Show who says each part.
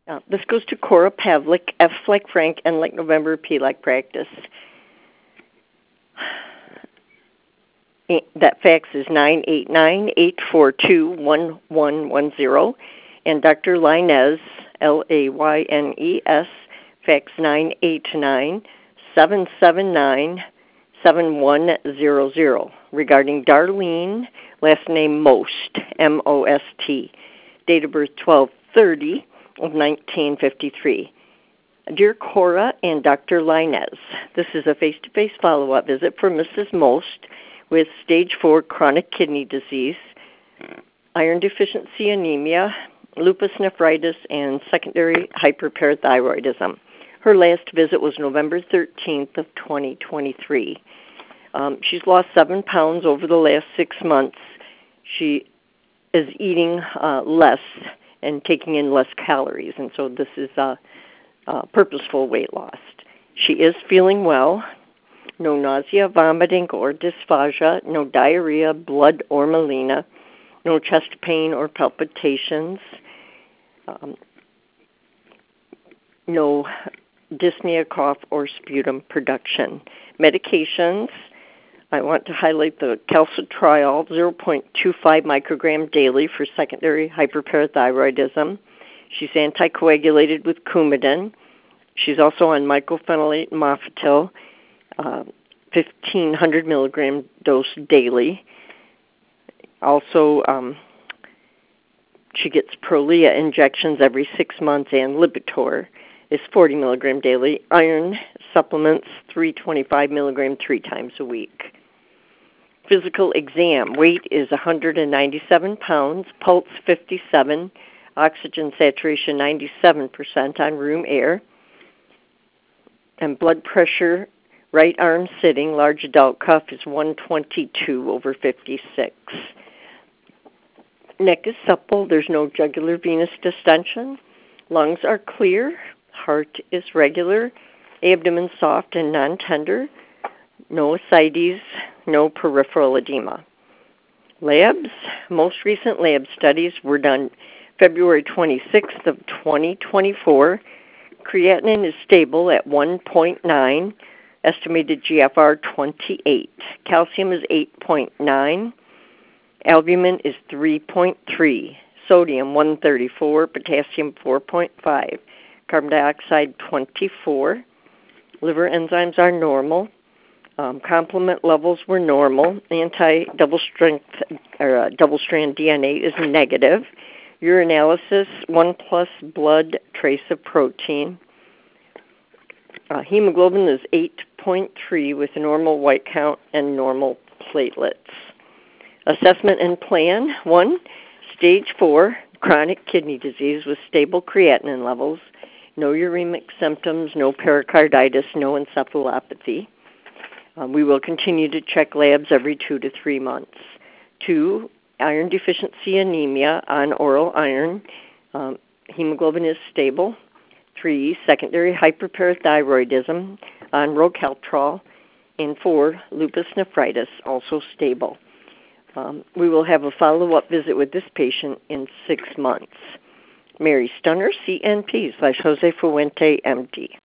Speaker 1: This goes to Cora Pavlik, F like Frank, N like November, P like practice. That fax is 989-842-1110. And Dr. Laynez, Laynes, fax 989-779-7100 regarding Darlene, last name Most, M-O-S-T, date of birth 12/30 of 1953. Dear Cora and Dr. Laynez, this is a face-to-face follow-up visit for Mrs. Most with stage 4 chronic kidney disease, iron deficiency anemia, lupus nephritis, and secondary hyperparathyroidism. Her last visit was November 13th of 2023. She's lost 7 pounds over the last 6 months. She is eating less and taking in less calories, and so this is purposeful weight loss. She is feeling well. No nausea, vomiting, or dysphagia, no diarrhea, blood, or melena, no chest pain or palpitations, no dyspnea, cough, or sputum production. Medications, I want to highlight the calcitriol, 0.25 microgram daily for secondary hyperparathyroidism. She's anticoagulated with Coumadin. She's also on mycophenolate Mofetil, 1,500 milligram dose daily. Also, she gets Prolia injections every 6 months, and Lipitor is 40 milligram daily. Iron supplements, 325 milligram 3 times a week. Physical exam, weight is 197 pounds, pulse 57, oxygen saturation 97% on room air, and blood pressure, right arm sitting, large adult cuff is 122/56. Neck is supple. There's no jugular venous distension. Lungs are clear. Heart is regular. Abdomen soft and non-tender. No ascites. No peripheral edema. Labs. Most recent lab studies were done February 26th of 2024. Creatinine is stable at 1.9. Estimated GFR 28. Calcium is 8.9. Albumin is 3.3. Sodium 134. Potassium 4.5. Carbon dioxide 24. Liver enzymes are normal. Complement levels were normal. Double-strand DNA is negative. Urinalysis 1+ blood trace of protein. Hemoglobin is 8.3 with normal white count and normal platelets. Assessment and plan. 1, stage 4, chronic kidney disease with stable creatinine levels, no uremic symptoms, no pericarditis, no encephalopathy. We will continue to check labs every 2 to 3 months. 2, iron deficiency anemia on oral iron. Hemoglobin is stable. 3, secondary hyperparathyroidism on Rocaltrol. And 4, lupus nephritis, also stable. We will have a follow-up visit with this patient in 6 months. Mary Stunner, CNP /Jose Fuente, MD.